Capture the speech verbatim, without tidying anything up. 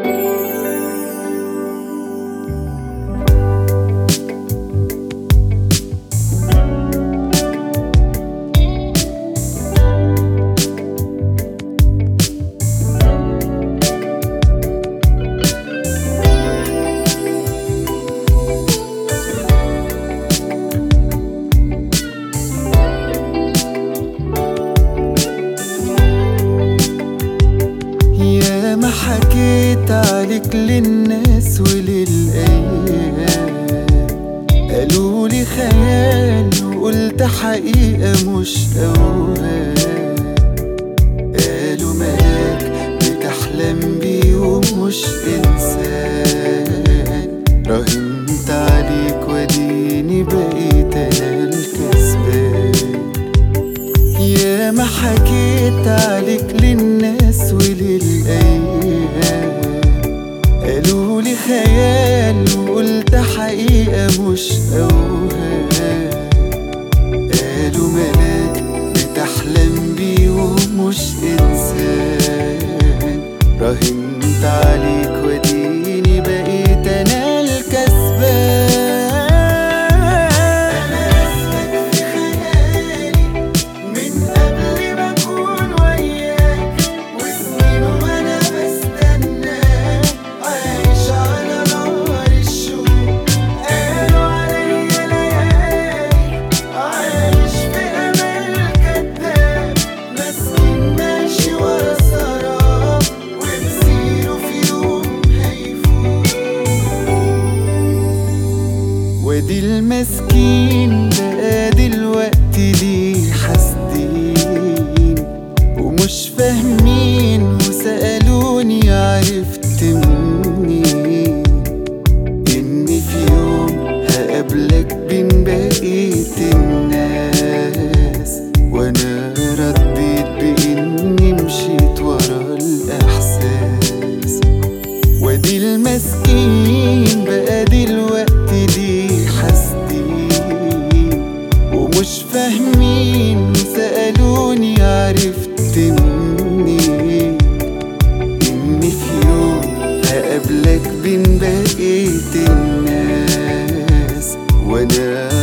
ما حكيت عليك للناس وللأيام، قالوا لي خيال وقلت حقيقة مش أوهام. قالوا ملاك بتحلم بيه ومش إنسان، راهنت عليك وديني بقيت أنا الكسبان. يا ما حكيت عليك للناس وللأيام، قالوا لي خيال وقلت حقيقة مش أوهام. قالوا ملاك بتحلم بيه ومش إنسان، راهنت عليك وديني بقيت أنا الكسبان. ودي المسكين بقى دلوقتي ليه حاسدين ومش فاهمين، وسألوني عرفت منين إني في يوم هقابلك بين بقية الناس. وأنا رديت بإني مشيت ورا الإحساس. ودي المسكين بقى دلوقتي ليه حاسدين ومش فاهمين، وسألوني عرفت منين إني في يوم هقابلك بين بقية الناس. وأنا